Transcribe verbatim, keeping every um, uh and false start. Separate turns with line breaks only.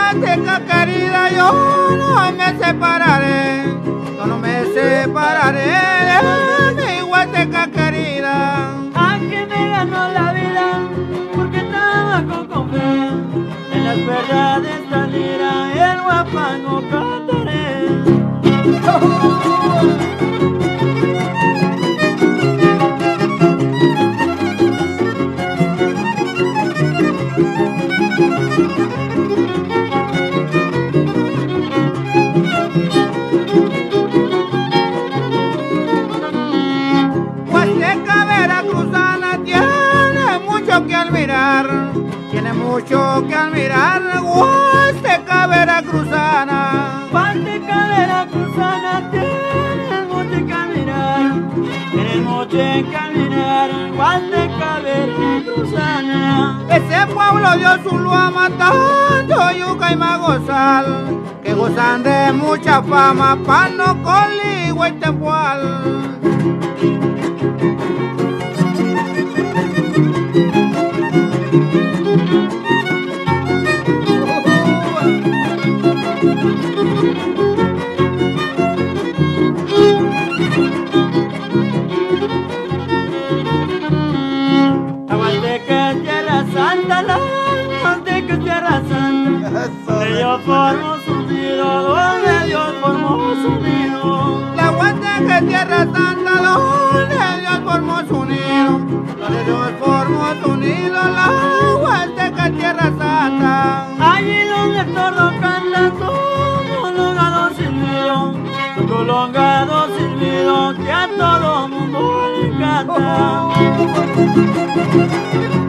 Huasteca querida, yo no me separaré, yo no me separaré de mi Huasteca querida.
Aquí me ganó la vida porque trabajo con fe, en las verdades tan lira y el guapango cantaré.
Huasteca veracruzana tiene mucho que admirar, tiene mucho que admirar. Huasteca veracruzana,
Huasteca veracruzana tiene mucho que admirar, tiene mucho que admirar. Huasteca veracruzana,
ese pueblo dio su lua tanto yuca y magozal, que gozan de mucha fama, pano, coli, y tempoal.
la Huasteca es tierra santa, la Huasteca es tierra santa, donde Dios formó su nido, donde Dios formó su nido.
La Huasteca es tierra santa, donde Dios formó su nido, donde Dios formó su nido. La Huasteca es tierra santa.
Allí donde el tordo canta su prolongado silbido, su prolongado silbido que a todo mundo le encanta.